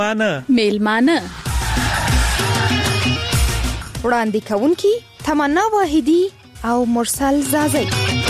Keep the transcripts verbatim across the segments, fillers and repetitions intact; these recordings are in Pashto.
مانه میلمانه وړاندې کوونکی تمنا واحدی او مرسل زازی.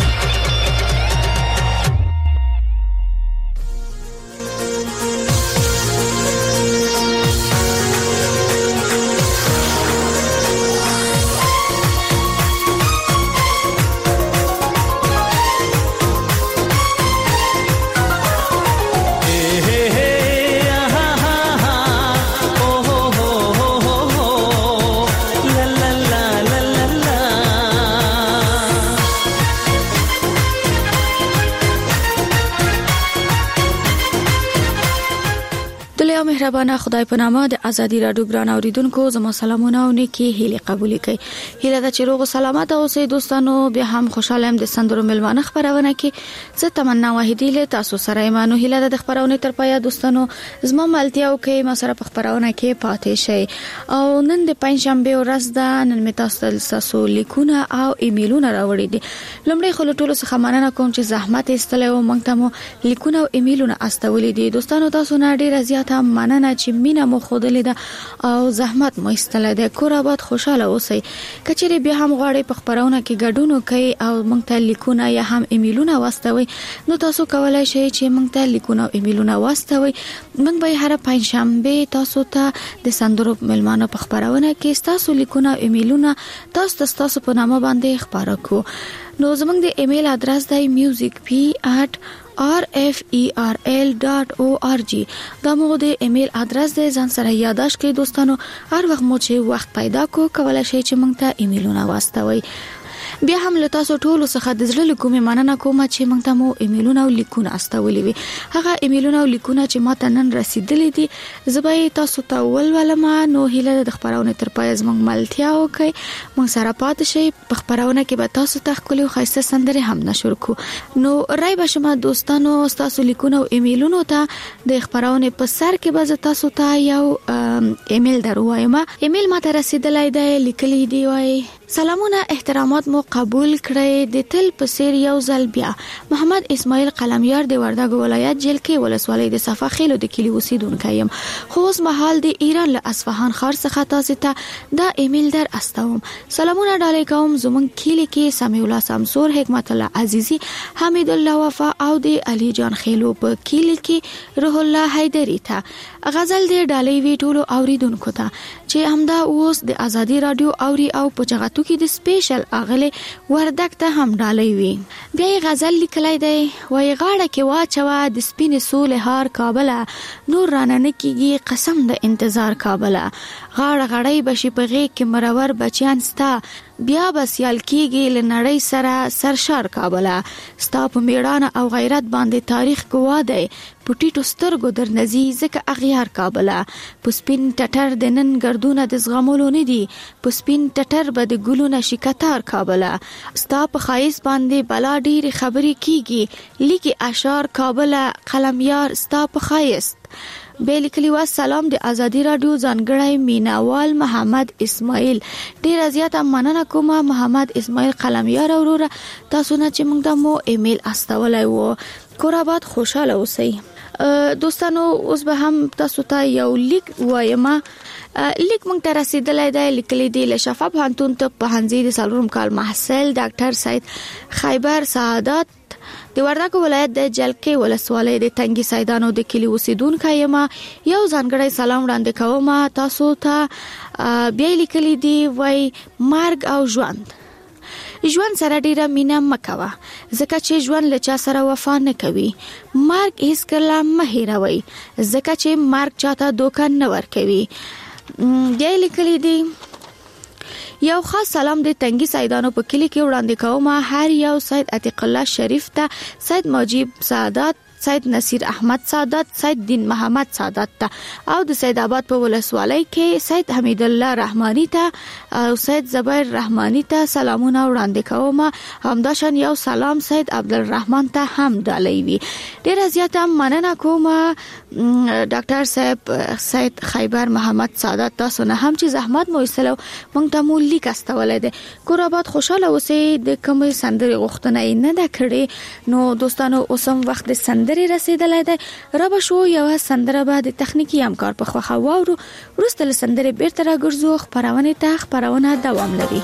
مهربانه خدای په نامه د ازادي رادیو ګران اوریدونکو زما سلامونه او نیکی هیله قبول کړئ. هیله د چروغ سلامت اوسئ دوستانو. بیا هم خوشاله يم د سندرو ملمانه خبرونه کې زه تمنا واحدی له تاسو سره ایمانو. هیله د خبرونه تر پایا دوستانو زما ملتیا او کې ما سره په خبرونه کې پاتې شي. او نن د پنځشنبه ورځ ده. نن می تاسو تاسو لیکونه او ایمیلونه راوړي دي. لومړی خلک ټول څه مننه کوم چې زحمت ایستلې او مونږ ته مو لیکونه او ایمیلونه استولې دي. دوستانو تاسو نه ډیر زیاته مننه چې مینا مو خودلې ده او زحمت مو ایستلې ده. کور آباد خوشاله اوسئ. کچېری بیا هم غواړئ په خبرونه کې ګډون وکړئ او مونږ ته لیکونه یا هم ایمیلونه واستوي نو تاسو کولای شئ چې مونږ ته لیکونه او ایمیلونه واستوي. مونږ به هر پنځشنبه تاسو ته د سندرو ملمانه په خبرونه کې تاسو لیکونه او ایمیلونه تاسو تاسو په نامه باندې خبرو کو. نو زمونږ د ایمیل ادرس دی music p at r f e r l dot org. دا مو د ایمیل ادرس دی. ځان سره یاداش کړئ دوستانو. هر وخت مو چې وخت پیدا کو کولای شئ چې مونږ ته ایمیلونه واستوي. بیا هم له تاسو ټول څخه د زړه کومې مننه کوم چې مونږ ته مو ایمیلونه او لیکونه استولې وي. هغه ایمیلونه او لیکونه چې ماته نن رسیدلې دي زبې تاسو ته ولولم. نو هیله د خبرونه تر پای زموږ ملتیا وکي. مونږ سره پات شي. په خبرونه کې به تاسو ته خپل خاصه سندره هم نشر کو. نو راي بشم دوستانو تاسو لیکونه او ایمیلونه ته د خبرونه په سر کې به تاسو ته یو ایمیل دروایم. ایمیل ماته رسیدلې دی. لیکلي دی وای سلامونه احترامات مو قبول کړئ. د تل په سیر یو ځل بیا محمد اسماعیل قلمیار د وردګ ولایت جلکې ولسوالۍ د صفا خیلو د کلی اوسیدونکی یم. خو اوس مهال د ایران له اصفهان ښار څخه تاسو ته دا ایمیل در استوم. سلامونه ډالۍ کوم زمونږ کلی کې سمیع الله سمسور حکمت الله عزیزی حمید الله وفا او د علي جان خیلو په کلی کې روح الله حیدری ته غزل د ډالۍ وی ټولو اوریدونکو ته چې همدا اوس د ازادي رادیو اوري او پچغاتو کې د سپیشل اغله وردک ته هم ډالۍ وی. بیا غزل لیکلای دی وای غاړه کې واچوا د سپین سول هار کابل نور رانه کیږي قسم د انتظار کابل غاړه غړې بشي په غې کې مرور بچیان ستا بیا بسیال کیږي لنړی سره سرشار کابل ستا په میړانه او غیرت باندې تاریخ گواه دی. پټیټو سترګو در نزي زکه اغیار کابل په سپین ټټر د نن ګردونه د زغمولو نه دي. په سپین ټټر به د ګلونه شکتار کابل ستا په خایس باندې بلا ډیر خبري کیږي لیکي اشعار کابل قلمیار ستا په خایست. بیل کلیوا سلام د ازادي رادیو ځانګړی میناوال محمد اسماعیل. ډیر زیاته مننه کوم محمد اسماعیل قلمیار اورور. تاسو نه چې موږ د مو ایمیل استولای وو. کور آباد خوشاله اوسئ. دوستانو اوس به هم تاسو ته یو لیک وایم. لیک مونږ ته رسیدلای دی. لیکلی دی له شفاف هانتون ته په هنځي د سالروم کال محصل ډاکټر سید خیبر سعادت د وردګ ولایت د جلکې ولسوالۍ د تنګي سیدانو د کلی اوسیدونکو یم. یو ځانګړی سلام وړاندې کوم تاسو ته. بیا لیکلی دی وای مرګ او ژوند ژوند سره ډیره مینه مکوه ځکه چې ژوند له چا سره وفا نه کوي. مرګ هیڅ کله مه هیروئ ځکه چې مرګ چاته دوکه نه ورکوي. بیا لیکلی دی یو خاص سلام د تنګي سیدانو په کلی کې وړاندې کوم. هر یو سید عتیق الله شریف ته سید مجیب سعادت سید نصیر احمد سعادت سید دین محمد سعادت ته او د سید آباد په ولسوالۍ کې سید حمید الله رحمانی ته او سید زبیر رحمانی ته سلامونه وړاندې کوم. همداشان یو سلام سید عبدالرحمن ته هم ډالۍ وی. ډیر زیاته مننه کوم ډاکټر صاحب سید خیبر محمد سعادت تاسو نه هم چې زحمت مو وسلو مونږ ته مو لیک استولې ده کور آباد خوشاله اوسې د کوم سندري غوښتنه نه ده کړې نو دوستانو اوسم وخت د سندري رسیدلې ده رب شو یو سندره به د تخنیکی همکار په خوخه واورو ورسته سندري بیرته راګرځو خبرونه ته خبرونه دوام لري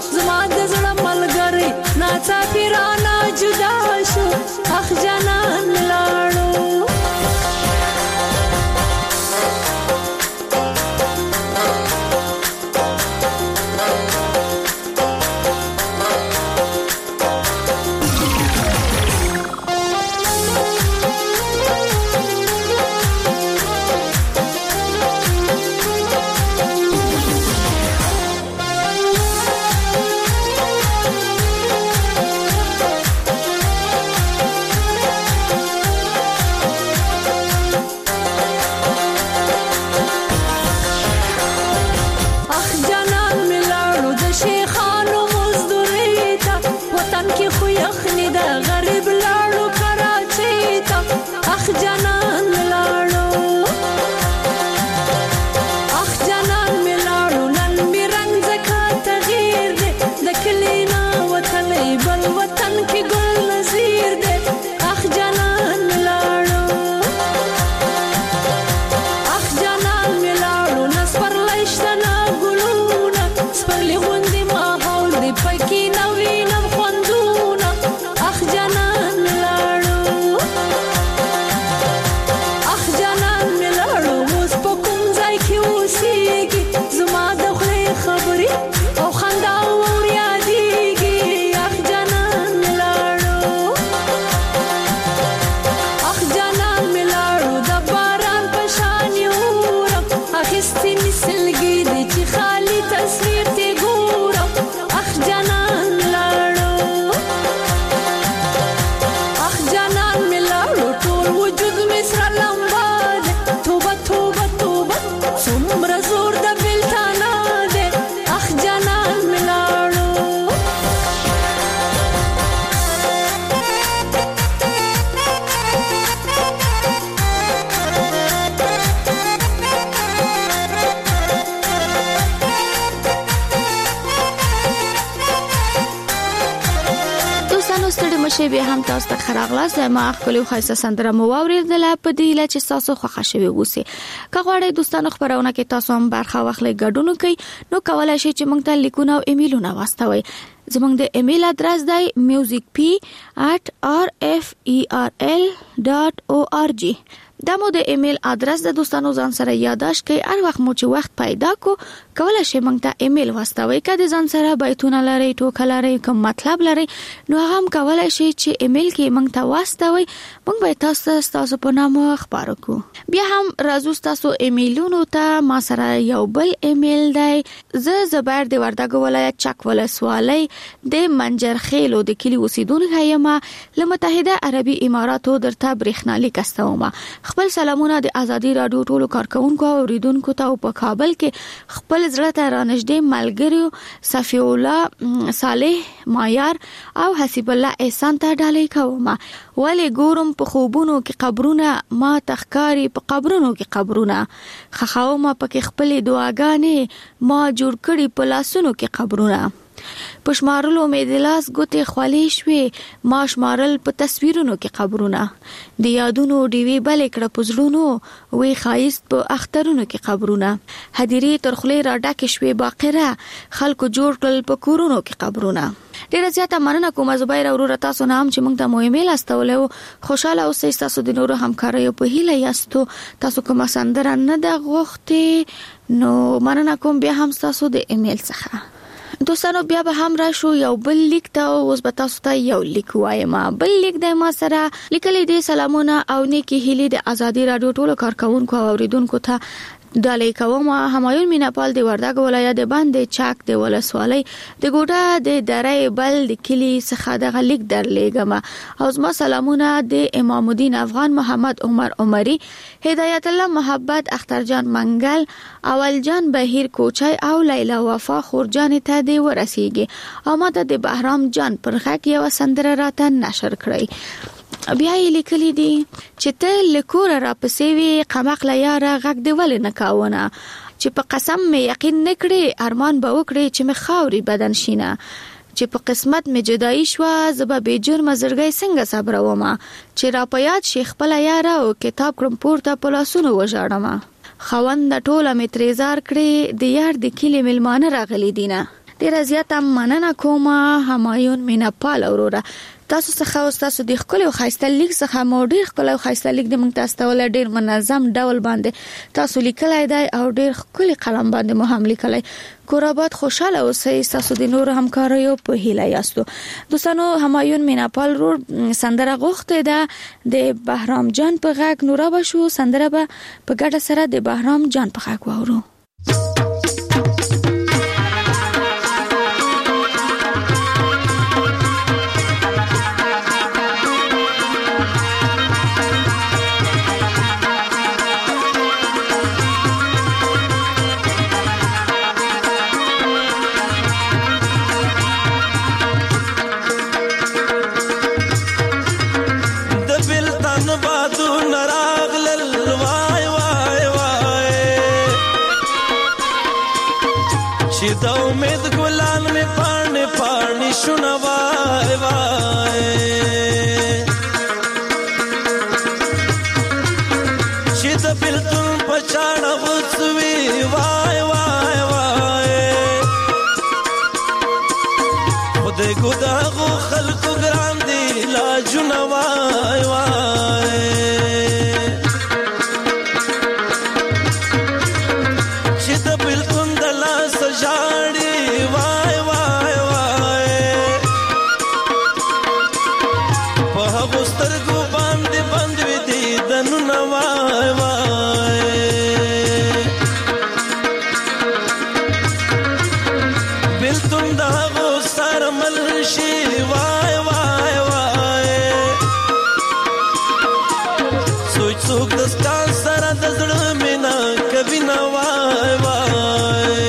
مسافرانه جدا شو اخ جانان شي به هم تاسو ته خراغلاس ما خپل خاصه سندره مو اوریدله په دې لا چې تاسو خوښ شوي اوسئ. که غواړئ دوستانو خبرونه کې تاسو هم برخه واخلئ ګډون کوي نو کولای شئ چې موږ ته لیکونه او ایمیلونه واستوئ. زموږ د ایمیل ادرس دی musicp at r f e r l dot org. دا مو د ایمیل ادرس د دوستانو ځان سره یاداش کړئ. هر وخت مو چې وخت پیدا کو کولای شئ موږ ته ایمیل واستوئ. که د ځان سره بیتونه لرئ، ټوکه لرئ، کوم مطلب لرئ نو هغه هم کولای شئ چې ایمیل کې موږ ته واستوئ. موږ به تاسو تاسو په نامه خبرو کو. بیا هم راځو تاسو ایمیلونو ته. ما سره یو بل ایمیل دی. زه زبر د وردګ ولایت چک ولسوالۍ د منجرخیلو د کلی اوسیدونکو یم. له متحده عربي اماراتو درته برېښنالیک استوم. خپل سلامونه د ازادي رادیو ټولو کارکونکو او اوریدونکو ته په کابل کې خپل زړه ته رانږدې ملګریو صفی الله صالح مایار او حسیب الله احسان ته ډالۍ کوم. ولی ګورم په خوبونو کې قبرونه، ما تخکاری په قبرونو کې قبرونه، خخاوم په خپل دعاګانې ما جوړ کړي په لاسونو کې قبرونه. پښمارلو مې د لاس ګوتې خولې شوې، ما شمارل په تصویرونو کې قبرونه. د یادونو ډیوی بلې کړه په زړونو، وی ښایست په اخترونو کې قبرونه. هدیرې تر خولې را ډکې شوې باقره، خلکو جوړ کړل په کورونو کې قبرونه. ډیره زیاته مننه کوم زبیر اورور تاسو نه هم چې موږ ته مو ایمیل استولو. خوشاله اوسئ. تاسو د نورو همکاریو په هیله یاستو. تاسو کوم سندره نه د غوښتي نو مننه کوم بیا هم تاسو د ایمیل څخه. دوستانو بیا به هم راشو یو بل لیک ته. اوس به تاسو ته یو لیک وایم. بل لیک د ما سره لیکلي دي. سلامونه او نیکی هیلې د ازادي رادیو ټولو کارکونکو او اوریدونکو ته ډالۍ کوم. همایون میناپال د وردګ ولایت د باندې چاک د ولسوالۍ د ګوډه د درې بل د کلی څخه د لیک درلېګم. او زما سلامونه د امام الدین افغان، محمد عمر عمری، هدایت الله محبت، اختر جان منګل، اول جان بهیر کوچای او لیلا وفا خورجان ته دی ورسیږي. او ماته د بهرام جان پر غږ یو سندره راته نشر کړی. بیا یې لیکلی دي چې ته لکور را پسې وی قمقله یاره غږ دی ولې نه کاونه، چې په قسم مې یقین نکړې ارمان به وکړې چې مې خاوري بدن شینه، چې په قسمت مې جدایي شوه زه به بې جرمه زړګی څنګه صبرومه، چې را په یاد شي خپله یاره او کتاب کړم پورته په لاسونو وژاړمه. خاونده ټوله مې ترېزار کړې د یار د کلي مېلمانه راغلي دینه. ډیره زیاته مننه کوم همایون میناپال اوروره. تاسو څخه او تاسو د خپل او خاصه لیک څخه مو ډیر خپل او خاصه لیک د موږ تاسو ته ډیر منظم ډول باندې تاسو لیکلای دی او ډیر خپل قلم باندې مو هم لیکلای. کورابات خوشاله اوسئ. تاسو د نور همکاریو په هیله یاستو. دوستانو همایون میناپال رو سندره غوښته ده د بهرام جان په غږ. نورا بشو سندره به په ګډه سره د بهرام جان په غږ واورو. د امید ګلان می پاڼې پاڼې شونه وای وای، چې د بلتون په چاړه غوڅوي وای وای وای، خدای کو دغو خلکو ګران دي لاجونه وای وای، چې د بلتون د لاس ژاړي وای وای وای، په هغو سترګو باندې بند وي دیدنونه وای وای، بلتون د هغو سره مل شي وای وای وای، څوک څوک د ستا سره د زړه مینه کوي نه وای وای،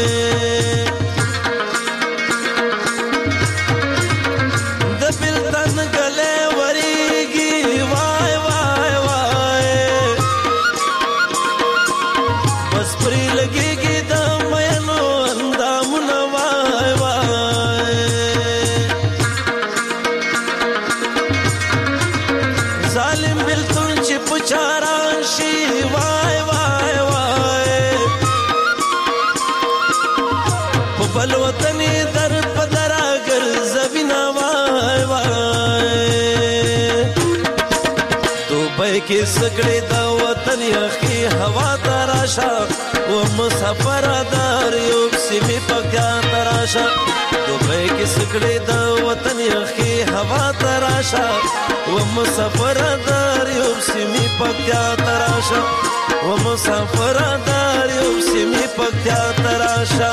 د بلتن ګلې وریږي وای وای وای، بس پرې لګېږي د مینو اندامونه وای وای، پچاران شي وای وای وای په بل وطن در پدرا ګرځوینا وای وای دوبۍ کې سګړې د وطن یخي هوا تراشا و مسافر دار یو سیمې پکا تراشا دوبۍ کې سګړې د وطن یخي هوا تراشا و مسافر دار یو سیمې پکا تراشا و مسافر دار یو سیمې پکا تراشا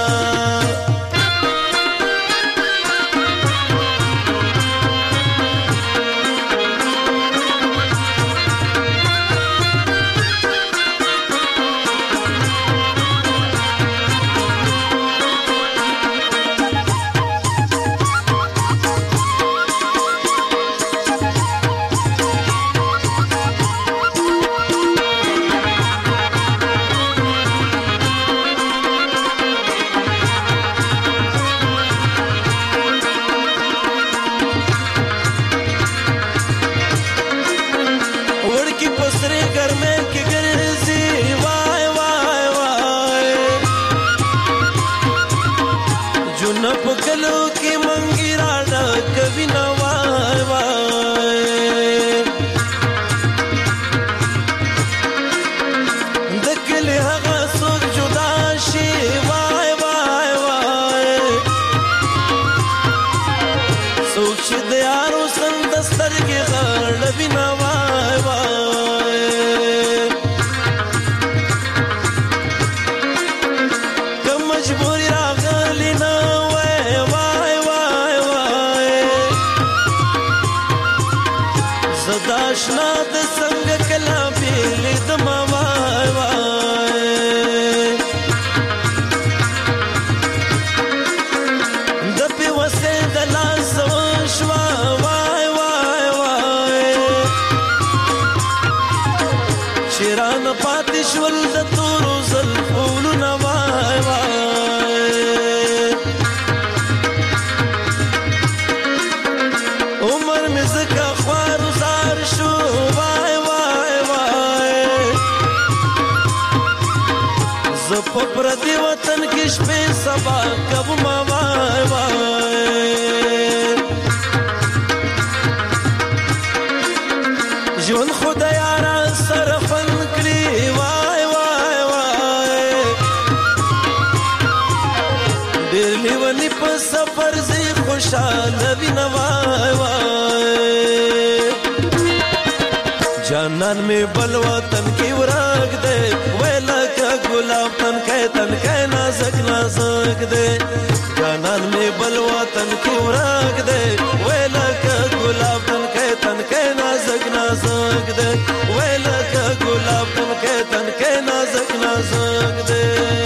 جانان میں بل وطن کی ورگ دے ویلا کا گلاب تن کے تن کے نازک نازک دے جانان میں بل وطن کی ورگ دے ویلا کا گلاب تن کے تن کے نازک نازک دے ویلا کا گلاب تن کے تن کے نازک نازک دے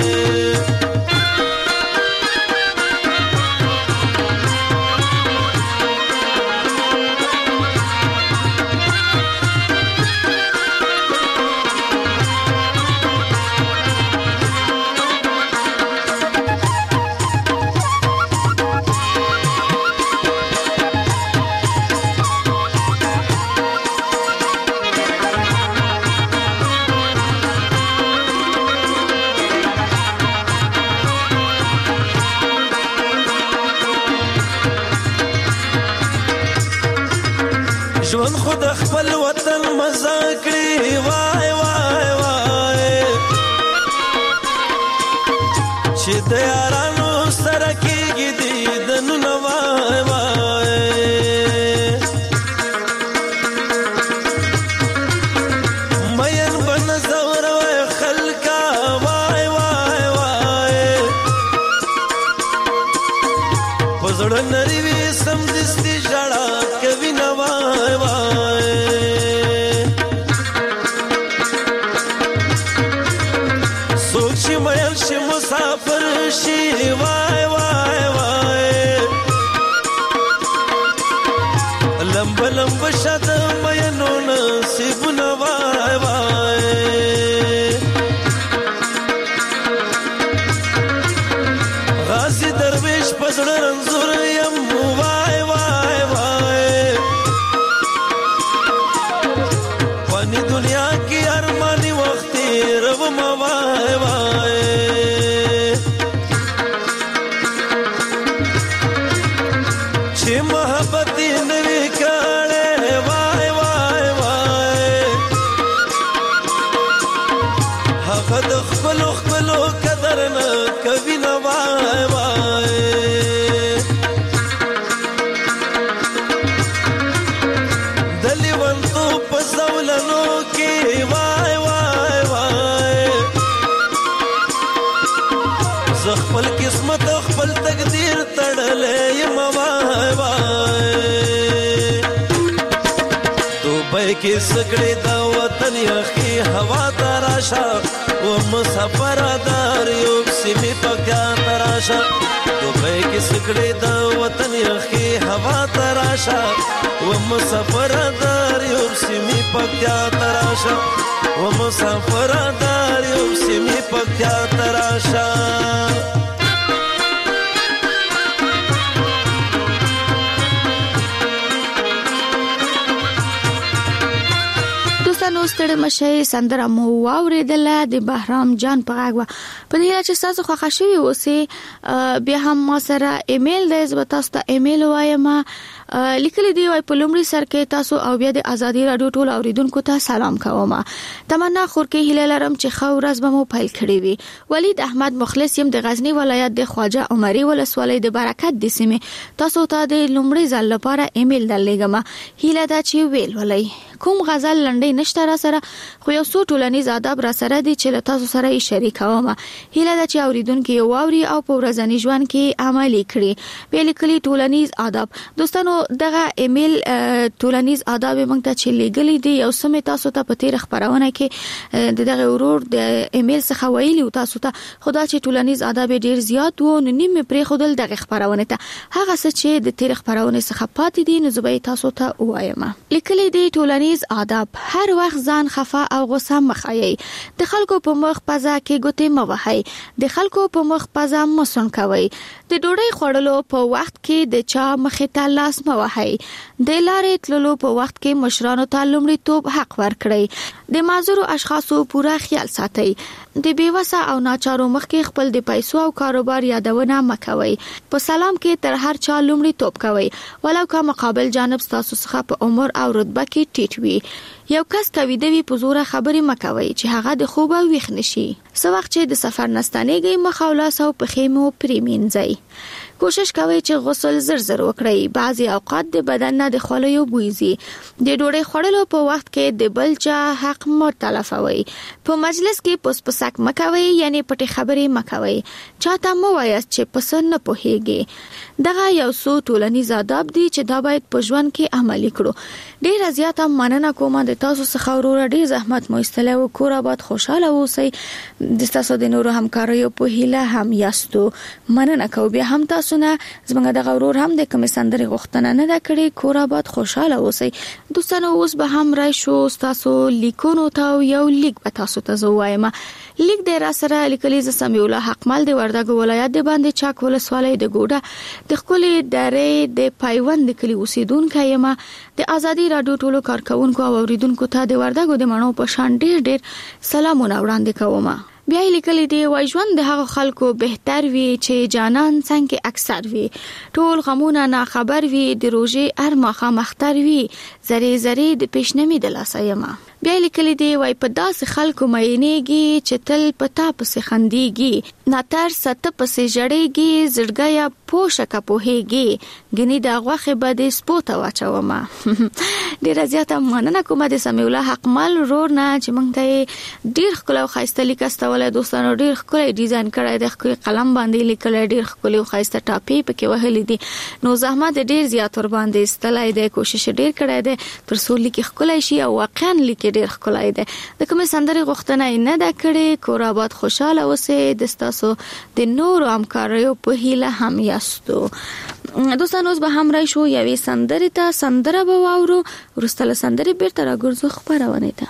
ژوند خود خپل وطن مزه کړی وای وای وای چې د یارانو سره کېږي دیدنونه وای وای مین به نظر وای خلکا وای وای وای په زړه نری وي سمدستي ژړا کوي نه وای وای څوک چې میل شي مسافر شي وای وای وای لمب لمب شد مینو نصیبونه وای وای غازی درویش په زړه رنځور یم وای وای وای فانی دنیا کی ارمانی وقتی رب موای وای چی محبتی نوی کاڑے وای وای وای حق دخبلو خبلو قدرنا کبھی نہ وای وای دلی ونتو پزولنو کی وای وای وای زخپل قسمت خپل تقدیر تڑلے یم وای وای دوبئی کی سگڑی دا وطن یخی ہوا تراشا و مسافر دار یوب سیمی پکیا تراشا دوبئی کی سگڑی دا وطن یخی ہوا تراشا و مسافر دار یوب سیمی پکیا تراشا و مسافر دار یوب سیمی پکیا تراشا نو ستړي مشه سندره مو واوریدل د بهرام جان په غاغه په دې چې تاسو خوښ شوي اوسې بیا هم ما سره ایمیل د زبتا تاسو ته ایمیل وایم لیکلي دی وای په لومړي سر کې تاسو او بیا د ازادي رادیو ټول اوریدونکو ته سلام کوم تمنا خور کې هیله لرم چې خو ورځ به مو پیل کړی وي ولید احمد مخلص يم د غزنی ولایت د خواجه عمري ولسوالۍ د برکت د سیمه تاسو ته د لومړي ځل لپاره ایمیل درلېږم هیله دا چې ویل ولای کوم غزل لنډې نشته را سره خو یو څو ټولنیز آداب را سره دي چې تاسو سره یې شریکوم هیله دا چې اوریدونکو یو اوري او په ورځنی ژوند کې عملي کړي به لیکلي ټولنیز آداب دوستانو دغه ایمیل ټولنیز آداب موږ ته چې لګلې دي یو سم تاسو ته په تیر خبرونه کې دغه ورور د ایمیل څخه ویلي تاسو ته خدا چې ټولنیز آداب ډیر زیات وو نو نیمه پرې خودل دغه خبرونه ته هغه څه چې د تیر خبرونه څخه پاتې دي نو زبې تاسو ته وایم لیکلې دي ټولنیز آداب هر وخت ځان خفه او غصه مخایي د خلکو په مخ پزا کې ګوتې موهي د خلکو په مخ پزا مسون کوي د ډوډۍ خوړلو په وخت کې د چا مخې ته لاس موهي د لارې تللو په وخت کې مشرانو ته لومړیتوب حق ورکړي د معذورو اشخاصو پوره خیال ساتي د بیوسه او ناچارو مخ کې خپل د پیسو او کاروبار یادونه مکوي په سلام کې تر هر چا لومړیتوب کوي ولو که مقابل جانب تاسو څخه په عمر او رتبه کې ټیټ وي یو کس کوي د وی پزوره خبرې مکوي چې هغه د خوبه ویښ نشي سو وخت چې د سفر نستانېږي مخاولاس او په خیمو پریمینځي کوشش کوي چې غسل زر زر وکړي بعضي اوقات د بدن نه د خولې بویزي د ډوډۍ خوړلو په وخت کې د بل چا حق مو تلفوي په مجلس کې پس پسک مکوي یعنی پټي خبرې مکوي چاته مو وایي چې پسند نه پوهیږي دغه یو څو ټولنیز آداب دي چې دا باید په ژوند کې عملي کړو ډیر زیاته مننه کوم د تاسو څخه ورور ډیر زحمت مو ایستلو کور آباد خوشاله اوسئ د تاسو د نورو همکاریو په هیله هم یاستو مننه کوم بیا هم تاسو نه زمونږ د غورور هم د کوم سندري غوښتنه نه دا کړې کور آباد خوشاله اوسئ دوستانو اوس به هم راشي شو تاسو لیکونو ته یو لیک به تاسو ته زوایم لیک د را سره لیکلي ز سمیع الله حقمل د وردګو ولایت د باندې چاک ولسوالۍ د ګوډه د خپلې درې د پایوند کلی اوسیدونکو یم د ازادي رادیو ټولو کارکونکو او اوریدونکو ته د وردګو د مڼو په شان ډیر ډیر سلامونه وړاندې کوم بیا لیکلي دی وای ژوند د هغه خلکو بهتر وي چې جانان څنګه اکثر وي ټول غمونه نه خبر وي د روزي هر مخه مختر وي زری زری د پېشنمی د لاسایمه بیا لیکلي دی وای په داس خلکو مینېږي چې تل پتا پسې خنديږي ناتر ست پسې جړېږي زړګیا پوشک پوهېږي غني دا غوخه بده سپوت واچوما ډیر زیاته مننه کوم د سمیع الله حقمل رور نه چې مونږ ته ډیر خلک خاصه لیکستاوله دوستانو ډیر خلک ډیزاین کړی د خپل قلم باندې لیکل ډیر خلک خاصه ټاپی پکې وهلې دي نو زحمت ډیر زیات ور باندې استلای دی کوشش ډیر کړی دی تر څو لیکي خلک شي او واقعا لیکي ډیر خلای دی د کوم سندري غوښتنه نه دا کړي کور آباد خوشاله اوسه د تاسو د نورو همکاریو په هیله هم یاستو دوستانو اوس به هم راشي شو یوې سندري ته سندره به واورو ورستله سندري بیرته راګرځو خبرونه ته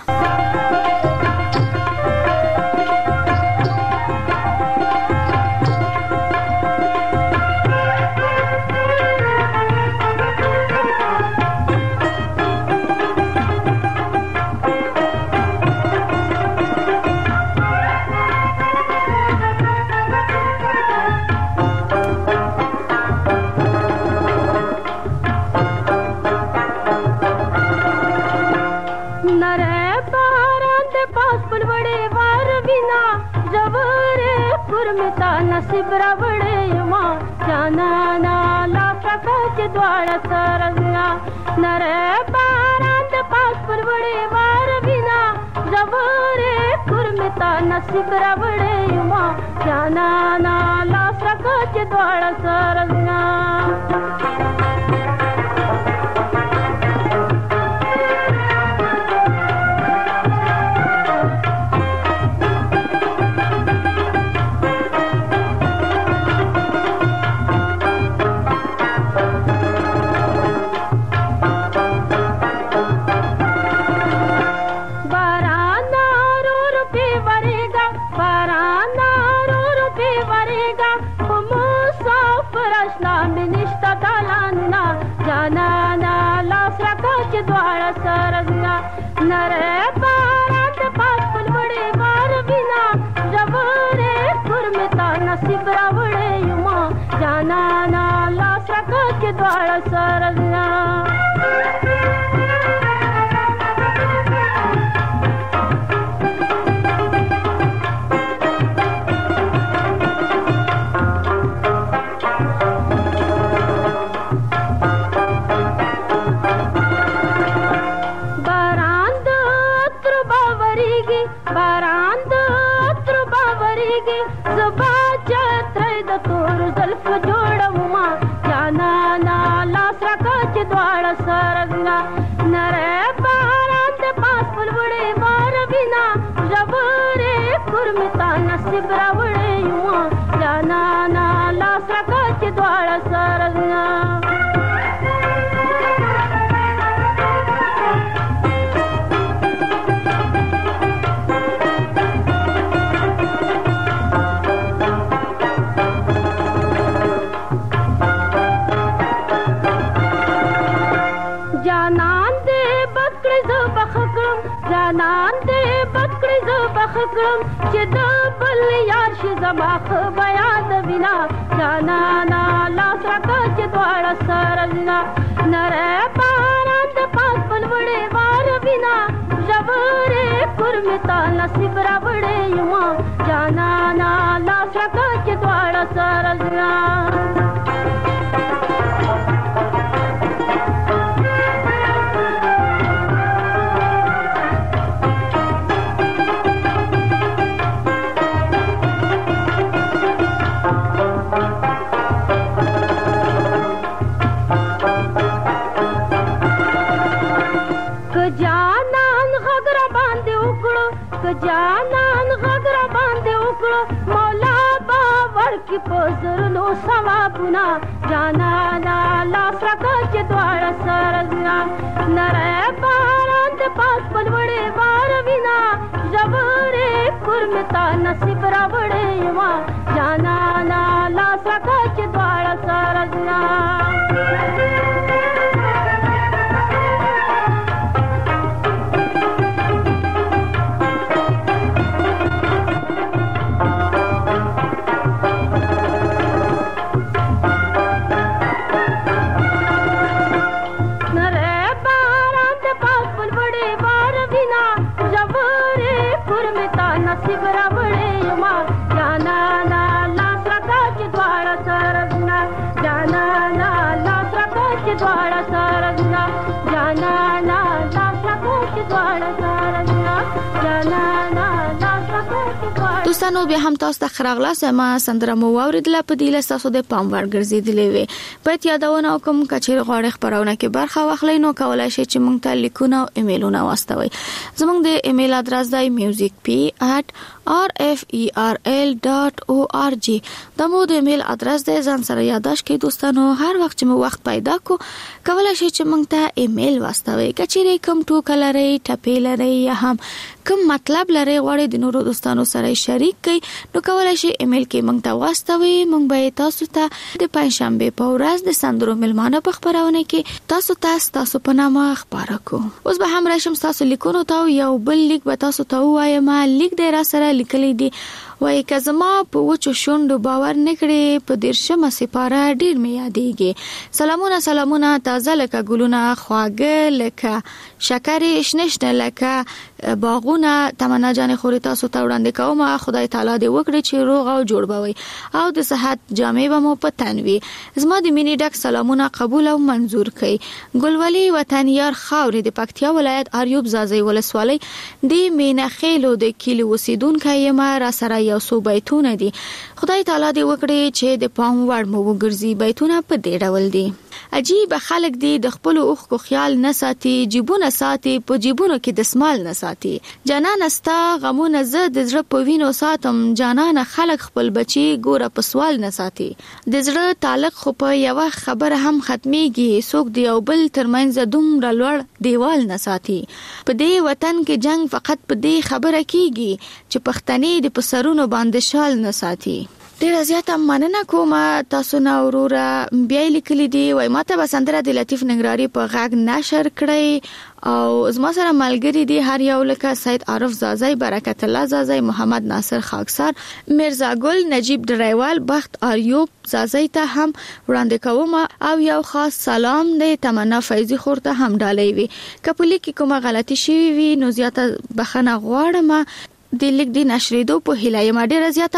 नरे बारां दे पास पलवड़े वार बिना जवरे कुर्मिता नसीब रवड़े युमा जाना नाला प्रकाश द्वार सरजना नरे बारां दे पास पलवड़े वार बिना जवरे कुर्मिता नसीब रवड़े युमा जाना नाला प्रकाश द्वार सरजना नरे बारां दे पास पलवड़े वार बिना जवरे कुर्मिता नसीब रवड़े युमा जाना नाला सका के द्वार सरजना बाख बयाद बिना जाना नाला सका के द्वार सरजना नरे बारां दे पास पलवड़े वार बिना जवरे कुर्मिता नसीब रवड़े युमा जाना नाला सका के द्वार सरजना जानान घगरा बांधे उकड़ो मौला बावर की पोजर लो सवाबुना जाना नाला सका के द्वार सरजना नरे बारां दे पास पलवड़े वार बिना जवरे कुर्मिता नसीब रवड़े युमा जाना नाला सका के द्वार सरजना دوستانو بیا هم تاسو ته خراغلا سما سندره مو اوریدله په دې له تاسو د پام ور ګرځېدلې وي په یادونه کوم کچېر غواړي خبرونه کې برخه واخلئ نو کولای شئ چې مونږ ته لیکونه او ایمیلونه واستوي زموږ د ایمیل ادرس دی music p at r f e r l dot org دا مو د ایمیل ادرس دی ځان سره یاداش کړئ دوستانو هر وخت چې مو وخت پیدا کو کولای شئ چې مونږ ته ایمیل واستوي کچېر کوم ټوک لري ټپې لري یا هم کوم مطلب لري غواړي د نورو دوستانو سره شریک کړئ نو کولای شئ ایمیل کې مونږ ته واستوي مونږ به تاسو ته د پنځشنبه په ورځ د سندرو ملمانه په خبرونه کې تاسو ته تاسو په نامه خبره کو اوس به هم راشم تاسو لیکونو ته یو بل لیک به تاسو ته وایم لیک د را سره لیکلې دي وای که زما په وچو شونډو باور نکړي په دیرشمه سپاره ډیر می یادېږي. سلامونه سلامونه تازه لکه ګلونه، خواږه لکه شکر، شنشنه لکه باغونه. تمنا جان خوري تاسو ته وړاندې کوم. خدای تعالی دې وکړي چې روغ او جوړ بوي او د صحت جامې به مو په تن وي. زما د مینې ډک سلامونه قبول او منزور کړئ. ګلولي وطن یار خاورې د پکتیا ولایت اریوب زازی ولسوالۍ د مینه خېلو د کلی اوسیدونکو یم. را سره یو څو بیتونه دي. خدای تعالی دې وکړي چې د پام وړ مو وګرځي. بیتونه په دې ډول دي: عجیب خلک دي د خپل اوخ کو خیال نه ساتي، جیبونه ساتي په جیبونو کې دسمال نه ساتي. جانان استا غمونه زه د زړه په وینو ساتم، جانان خلک خپل بچي ګوره په سوال نه ساتي. د زړه تعلق خو په یو خبره هم ختميږي، څوک دی او بل ترمنځ دومره لوړ دیوال نه ساتي. په دې وطن کې جنگ فقط په دې خبره کیږي چې پښتني د پسرونو باندې شال نه ساتي. ډیر زیاته مننه کوم تاسو نه وروره. بیا لیکلي دي وای ماته به سندره د لطیف ننګرهاري په غږ نشر کړئ او زما سره ملګری دي هر یو لکه سید عارف زازی، برکت الله زازی، محمد ناصر خاکسار، مرزا ګل، نجیب ډریوال، بخت اریوب زازی ته هم وړاندې کوم او یو خاص سلام دی تمنا فیضی خور ته هم ډالۍ وي. کپلی کې کومه غلطی شوی وي نو زیاته بخنه غواړم. د لیک د نشریدو په هیله یم. ډیره زیاته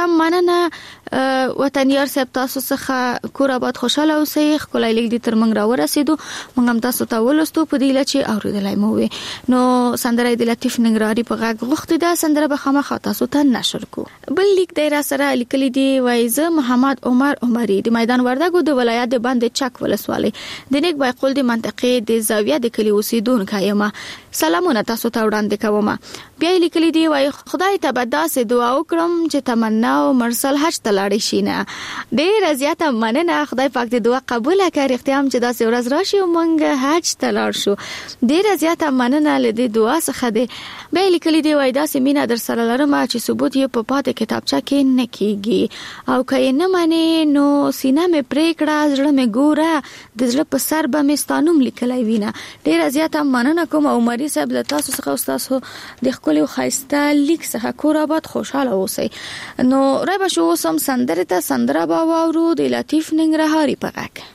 مننه وطنیار صاحب، تاسو څخه کور آباد خوشاله اوسئ. ښکلی لیک د تر موږ راورسېدو، موږ هم تاسو ته ولوستو په دې چې اورېدلی مو وي. نو سندره د لطیف ننګرهاري په غږ غوښتې ده، سندره به خامخا تاسو ته نشر کو. بل لیک دی را سره لیکلی دی وایي زه محمد عمر عمري د میدان وردګو د ولایت د بند چک ولسوالۍ د نیک بیقول د منطقې د زاویه د کلي اوسیدونکی یم. سلامونه تاسو ته وړاندې کوم. بیا لیکلی دی وایي خدای ته به داسې دعا وکړم چې تمنا او مرسل حج ته لاړې شي. نه ډېره زیاته مننه، خدای پاک دې دعا قبوله کړي. رښتیا هم چې داسې ورځ راشي او موږ حج ته لاړ شو. ډېره زیاته مننه له دې دعا څخه دی. بیا لیکلی دی وایي داسې مینه در سره لرم چې ثبوت یې په پاتې کتابچه کې نه کېږي او که یې نه منې نو سینه مې پرې کړه، زړه مې ګوره، د زړه په سر به مې ستا نوم لیکلی وینه. ډېره زیاته مننه کوم عمري صاحب له تاسو څخه او ستاسو د ښکلي او ښایسته لیک څخه. کور آباد خوشاله اوسئ. نو رای به شو اوس هم سندرې ته سندره به واورو د لطیف ننګرهاري په غږ.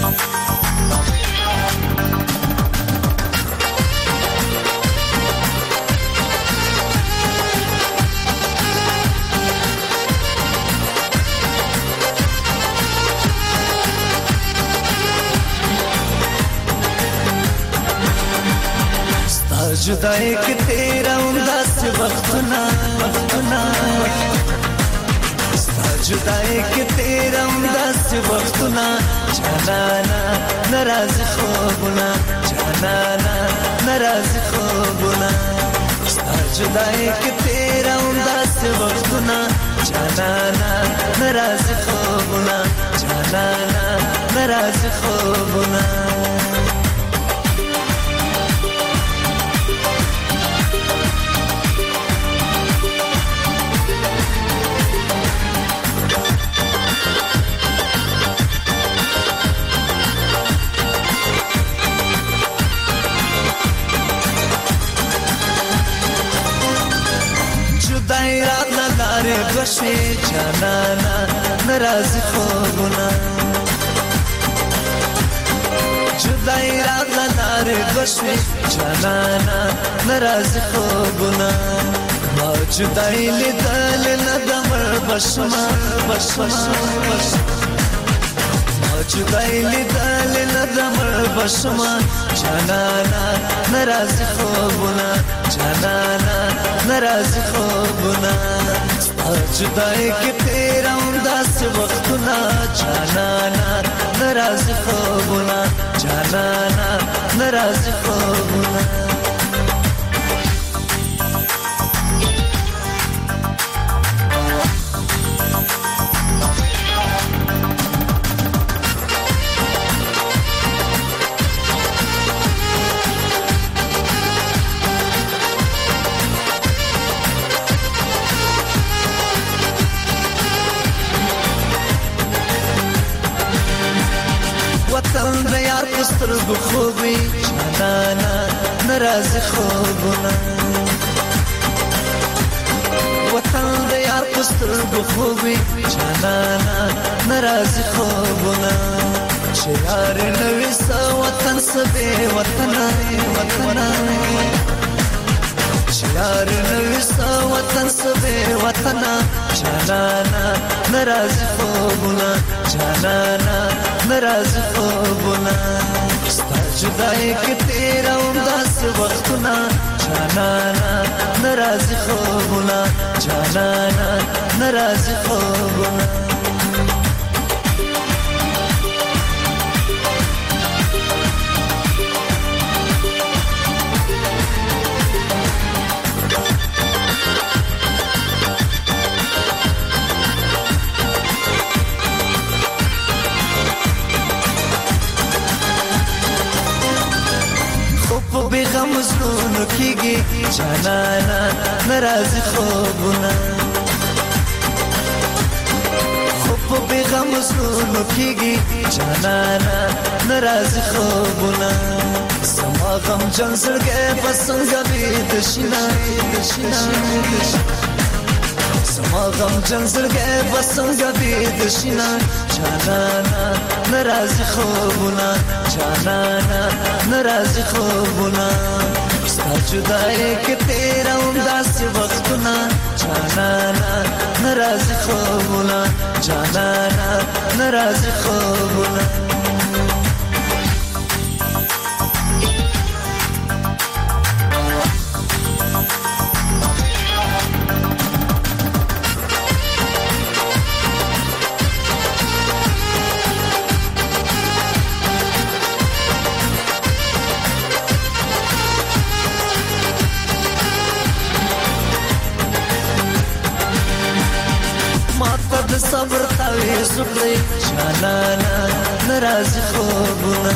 जुदाई के तेरा उदास वक्तना वक्तना जुदाई के तेरा उदास वक्तना जानाना नाराज خوبنا जानाना नाराज خوبنا जुदाई के तेरा उदास वक्तना जानाना नाराज خوبنا जानाना नाराज خوبنا بشي جانانا ناراض خوبنا جدائی رات لار بشي جانانا ناراض خوبنا ما جدائی لیدل ندمر بشما بشما ما جدائی لیدل ندمر بشما جانانا ناراض خوبنا جانانا ناراض خوبنا जुदाई के तेरा उदास वक्तना जानाना नाराज خوبنا जानाना नाराज خوبنا سترګو خوبي جانانا ناراض خوبنا وطن د یار سترګو سترګو خوبي جانانا ناراضي خوبونه چې یار نوې سا وطن سبه وطن وطن چې یار نوې سا وطن سبه وطن جانانا ناراضي خوبونه جانانا ناراضي خوبونه ستا جدای کې تیرا انداز وختونه جانانا ناراضي خوبونه جانانا ناراضي خوبونه بیغم زلونو کیږي جانانا ناراضي خوبونه خو بیغم زلونو کیږي جانانا ناراضي خوبونه سما غم جن زړګي پسنګ به د شینا د شینا سما غم جن زړګي پسنګ به د شینا جانانا ناراضي خوبونه جانانا ناراضي خوبونه ستا جدای کې تیرا انداز وختونه جانانا ناراضي خوبونه جانانا ناراضي خوبونه صبر تاوي زړه جانانا ناراضي خوبونه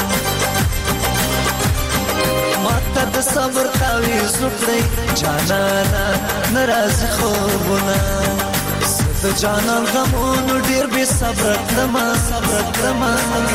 ماته د صبر تاوي زړه جانانا ناراضي خوبونه ست جانان غمونو ډیر به صبر کړم صبر کړم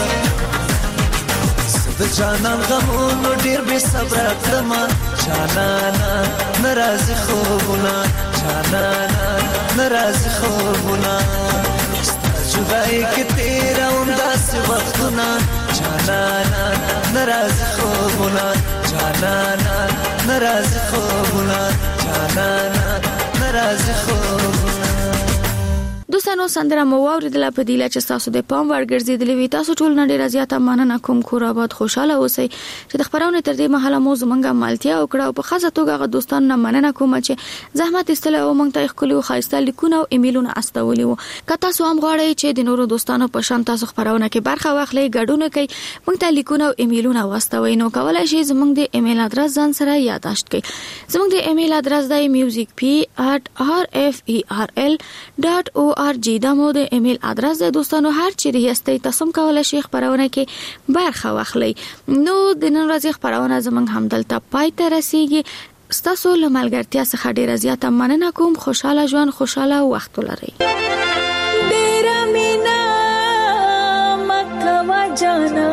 ست جانان غمونو ډیر به صبر کړم جانانا ناراضي خوبونه جانانا ناراضي خوبونه ستا جدای کې تیرا انداز وختونه جانانا ناراضي خوبونه جانانا ناراضي خوبونه جانانا ناراضي خوبونه دوستانو سندره مو واوریدله په دیله چې تاسو د پام ورګرځیدلې وي تاسو ټول نه ډیر زیاته مننه کوم کور آباد خوشاله اوسئ چې د خبرونه تر دې مهاله مو زمونږه مالتیا وکړه او په خاصه توګه غو دوستانو نه مننه کوم چې زحمت استله او مونږ ته خپل خاصه لیکونه او ایمیلونه استولې وو که تاسو هم غواړئ چې د نورو دوستانو په شان تاسو خبرونه کې برخه واخلئ ګډون کوي مونږ ته لیکونه او ایمیلونه واستوي نو کولای شئ زمونږ د ایمیل ادرس ځان سره یاداشت کړئ زمونږ د ایمیل ادرس دی music p at r f e r l dot o r g دا مو د ایمیل ادرس دی دوستانو هر چیرې یاستئ تاسو کولای شئ خبرونه کې برخه واخلئ نو د نن ورځې خبرونه زمونږ همدلته پای ته رسیږي ستاسو له ملګرتیا څخه ډیره زیاته مننه کوم خوشاله ژوند خوشاله وخت ولرئ ډیر مینا مکه وا جانا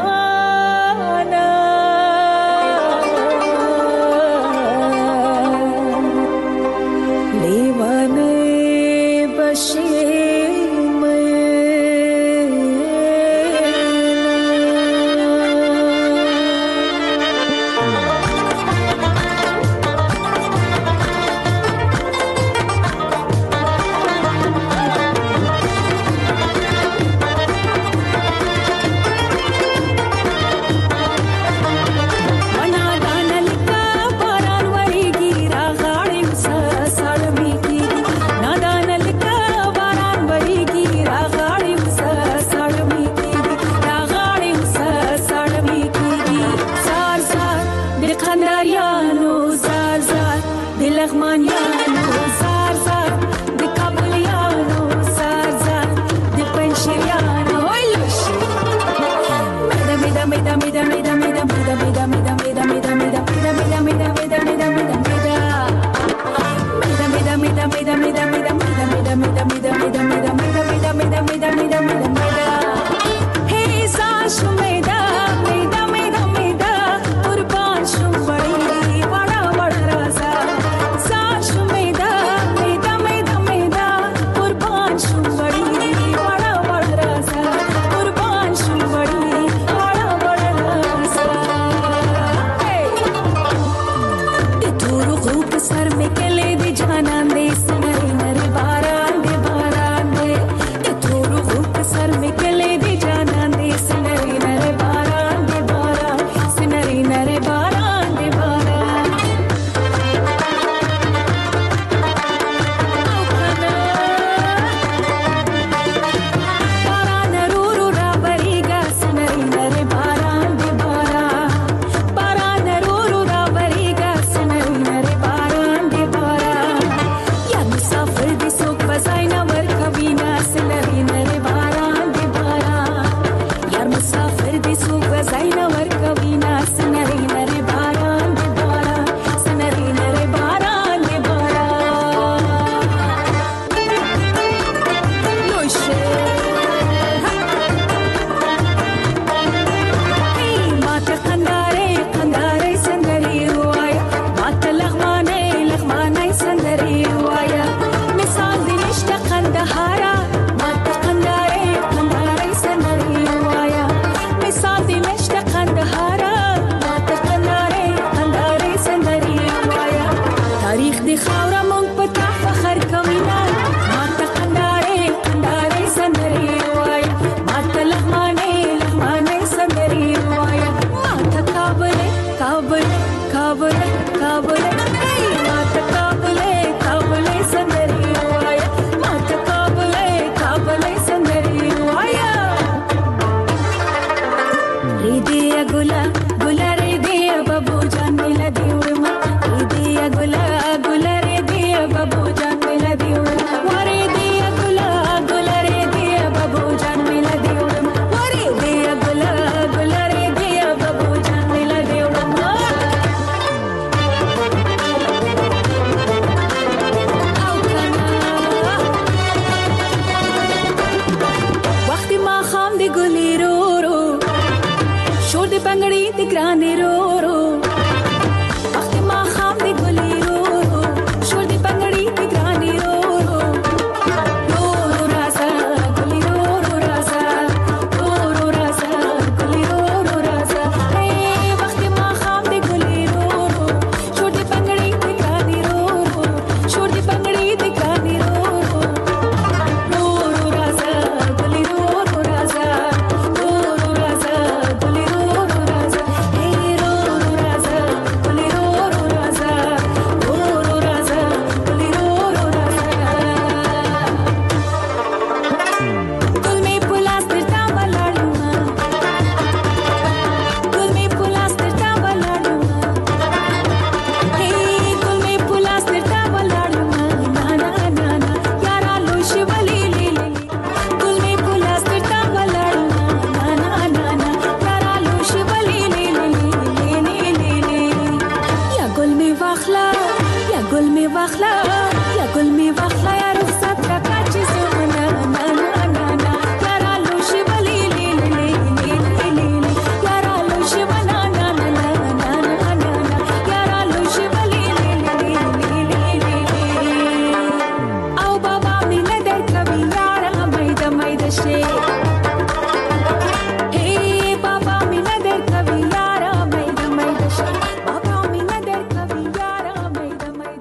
सर में कले दे जाना दे नरे नरे बारान दे बारान दे ये थोरू खूब सर में कले दे जाना दे नरे नरे बारान दे बारान नरे नरे बारान दे बारान बारान रूरू राबरीगा नरे नरे बारान दे बारान बारान रूरू राबरीगा नरे नरे बारान दे बारान या मुसाफिर दे सोक बजाइना वर कवीना नरे नरे बारान दे बारान यार मुसाफिर दे सोक बजाइना वर कवीना नरे नरे बारान दे बारान नरे नरे बारान दे बारान लोशे माता खंदारे खंदारे संदरी रुआया माता लखमाने लखमाने संदरी रुआया मिसाल दिनिश्त खंदहारा माता खंदारे खंदारे संदरी रुआया मिसाल दिनिश्त खंदहारा माता खंदारे खंदारे संदरी रुआया तारीख दी खावरा मोंग पता फखर कवीना माता खंदारे खंदारे संदरी रुआया माता लखमाने लखमाने संदरी रुआया माता काबले काबले काबले काबले माता काबले काबले संदरी रुआया माता काबले काबले संदरी रुआया रे दिया गुला गुला रे दिया बाबू जान मिला दिउरमा रे दिया गुला गुला रे दिया बाबू जान मिला दिउरमा वरे दिया गुला गुला रे दिया बाबू जान मिला दिउरमा वरे दिया गुला गुला रे दिया बाबू जान मिला दिउरमा आओ कना वक्ती मा खाम दे गुली रो रो शोर दे पंगड़ी दे ग्राने रो रो वक्ती मा खाम दे गुली रो रो शोर दे पंगड़ी दे ग्राने रो रो रो रो राजा गुली रो रो राजा रो रो राजा गुली रो रो राजा हे वक्ती मा खाम दे गुली रो रो शोर दे पंगड़ी दे ग्राने रो रो शोर दे पंगड़ी दे ग्राने रो रो रो रो राजा गुली रो रो राजा रो रो राजा गुली रो रो राजा हे रो रो राजा गुली रो रो राजा रो रो राजा गुली रो रो राजा गुल में पुलास तिरता बलाडूंगा गुल में पुलास तिरता बलाडूंगा हे गुल में पुलास तिरता बलाडूंगा ना ना ना ना यारा लोश बली ले ले गुल में पुलास तिरता बलाडूंगा ना ना ना ना यारा लोश बली ले ले ले ले ले ले या गुल में वाखला या गुल में वाखला या गुल में वाखला यार